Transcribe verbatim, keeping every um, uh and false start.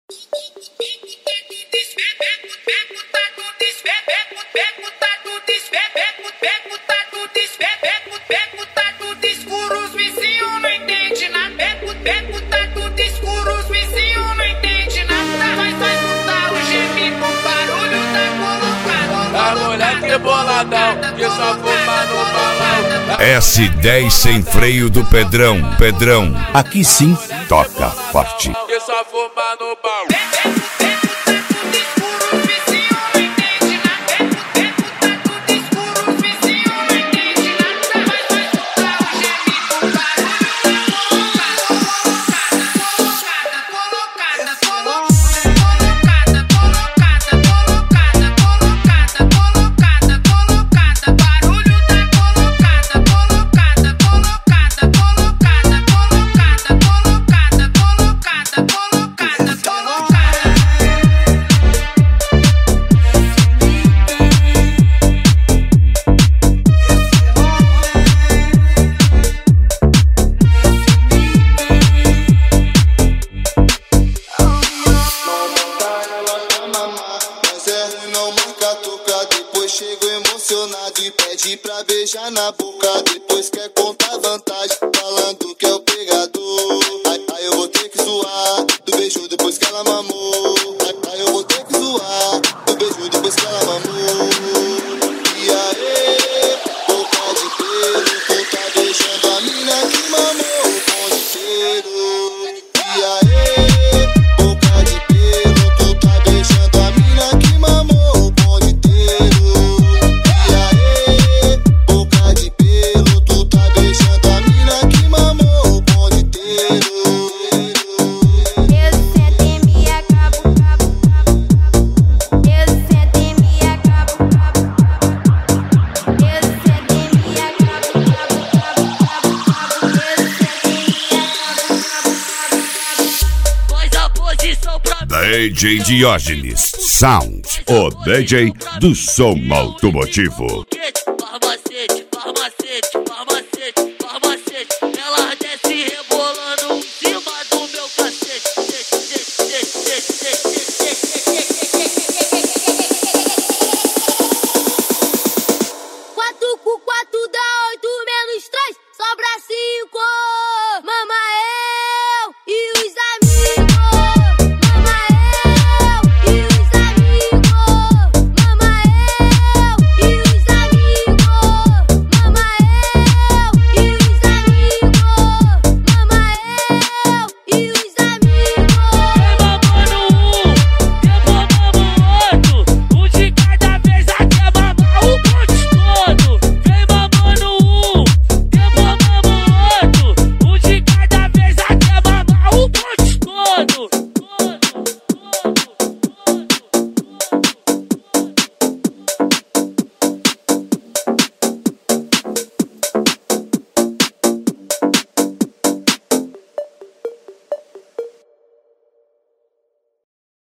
S dez sem freio do Pedrão, Pedrão. Aqui sim, toca forte. Que só fuma no pau. Chego emocionado e pede pra beijar na boca. Depois quer contar vantagem, falando que é o pegador. Aí, aí eu vou ter que zoar do beijo depois que ela mamou. Aí, aí eu vou ter que zoar do beijo depois que ela mamou. E aí, boca de pelo, tu tá beijando a mina que mamou o bonde inteiro. E aí, boca de pelo, tu tá beijando a mina que mamou o bonde inteiro. D J Diógenes Sound, o D J do som automotivo.